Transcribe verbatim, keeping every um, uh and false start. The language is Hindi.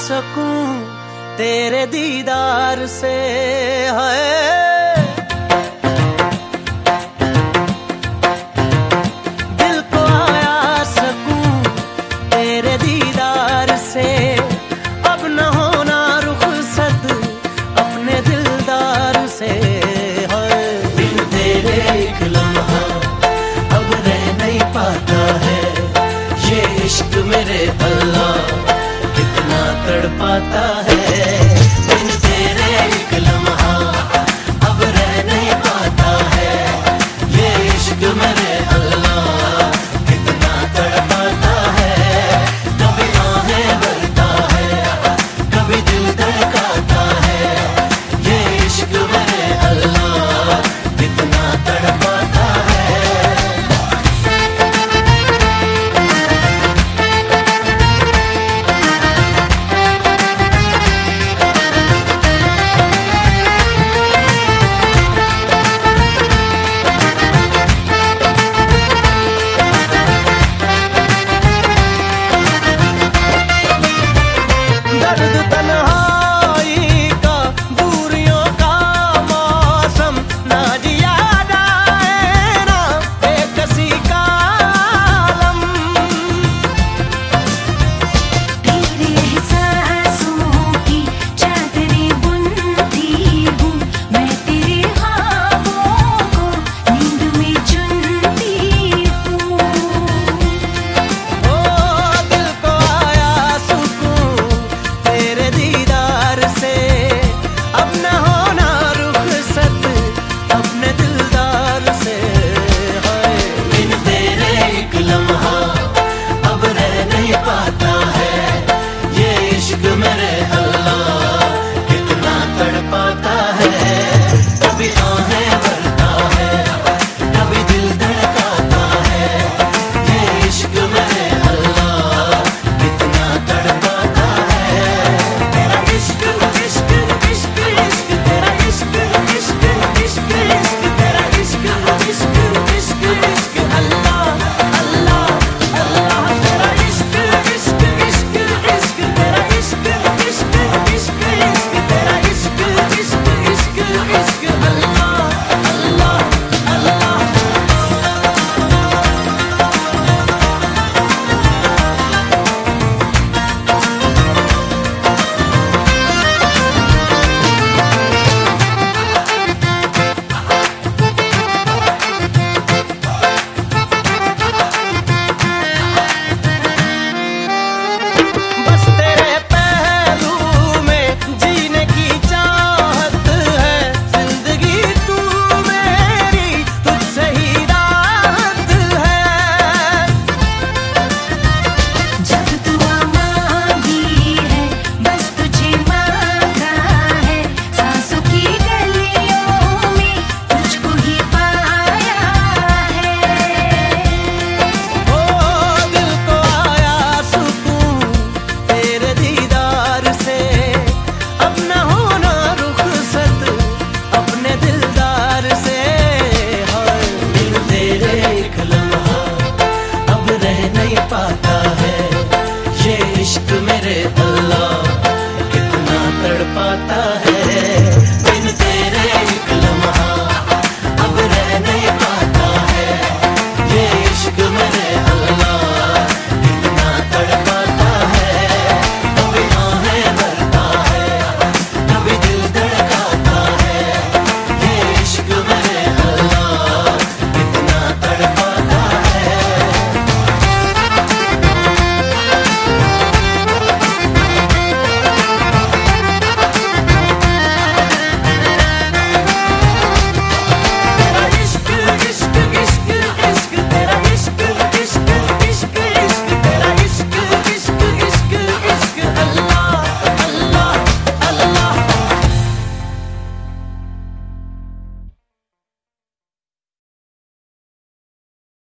सकूं तेरे दीदार से। है दिल को आया सकूं तेरे दीदार से, अब न होना रुखसत अपने दिलदार से। है बिन तेरे एक लम्हा अब रह नहीं पाता है, ये इश्क मेरे अल्लाह कितना तड़पाता है। बिन तेरे एक लम्हा अब रह नहीं पाता है, ये इश्क मेरे अल्लाह कितना तड़पाता है। कभी आहें भरता है, कभी दिल धड़काता है, ये इश्क मेरे अल्लाह कितना तड़पाता है। दर्द तन्हाई का, दूरियों का मौसम, ना याद आए ना बेकसी का आलम। तेरे एहसासों की चादरें बुनती हूँ मैं, तेरे ख्वाबों को नींद में चुनती हूँ। ओ दिल को आया सुकून तेरे दीदार से, अब न होना रुखसत अपने दिलदार से। है बिन तेरे एक लम्हा अब रह नहीं पाता है, ये इश्क मेरे अल्लाह कितना तड़पाता है। कभी आहें भरता है, कभी दिल धड़काता है, ये इश्क मेरे अल्लाह कितना तड़पाता है। तेरा इश्क इश्क इश्क इश्क तेरा इश्क इश्क इश्क इश्क तेरा इश्क इश्क इश्क इश्क अल्लाह अल्लाह अल्लाह। तेरा इश्क इश्क इश्क इश्क तेरा इश्क इश्क इश्क इश्क तेरा इश्क इश्क इश्क इश्क अल्लाह अल्लाह अल्लाह। बस तेरे पहलू में जीने की चाहत है, जिंदगी तू मेरी तुझसे ही राहत है। जब दुआ मांगी है बस तुझे मांगा है, सांसों की गलियों में तुझको ही पाया है। ओ दिल को आया सुकून तेरे दीदार से, अब न होना रुखसत अपने दिलदार से। है बिन तेरे एक लम्हा अब रह नहीं पाता है, ये इश्क मेरे